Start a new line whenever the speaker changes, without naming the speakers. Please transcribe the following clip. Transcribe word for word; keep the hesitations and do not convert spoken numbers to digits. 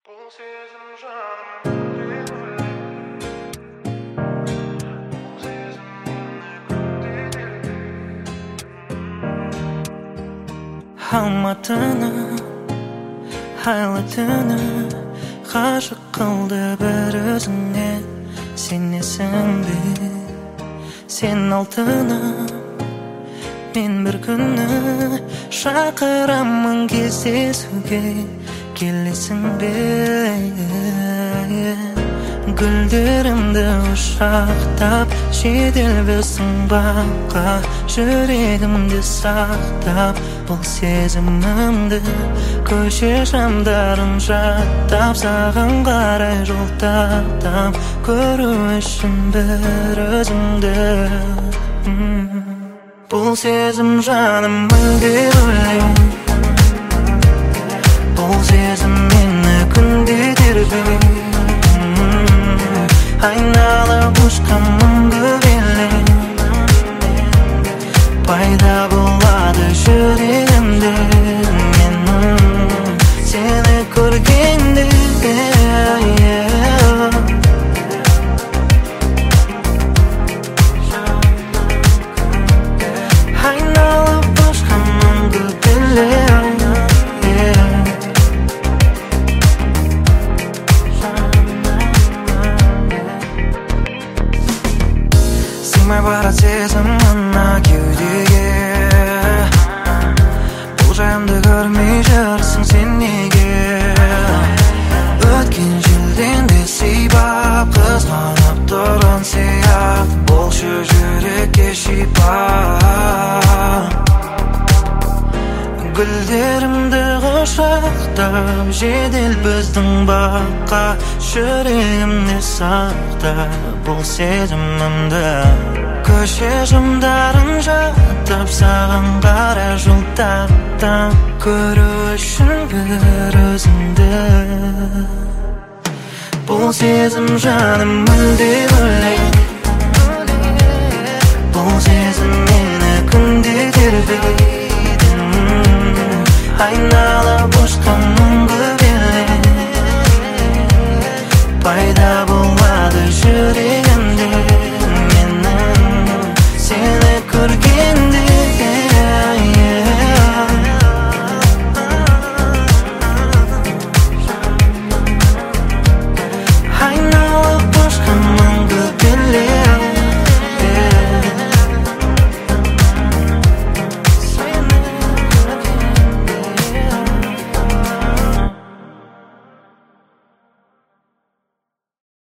Бұл сезім жаным бұл сезім мені
Алматыны, айлы түні ғашық қылды бір өзіңе. Сенесің бе? Сен алтыным, мен бір күні шақырамын кездесуге. Келесің бе? Гүлдерімді ұшақтап жедел біздің баққа, жүрегімді сақтап бұл сезімімді. Көше шамдарын жаттап саған қарай жол тартам, көру үшін бір өзіңді. Бұл сезім жаным мүлде бөлек, бұл сезім мені күнде тербейді. Айналып ұшқан мұңды белең пайда болады жүрегімде. Менің сені көргенде айналып ұшқан мұңды белең. Сыймай барат сезім мына кеудеге, бұл жайымды көрмей жүрсің сен неге? Өткен желден де сипап қызғанып тұрған сияқты, болшы жүрекке шипа. Гүлдерімді құшақтап жедел біздің баққа, жүрегімде сақтап бұл сезімімді. Көше шамдарын жаттап саған қарай жол тартам, көру үшін бір өзіңді. Бұл сезім жаным мүлде бөлек, бұл сезім мені күнде тербейді. Айна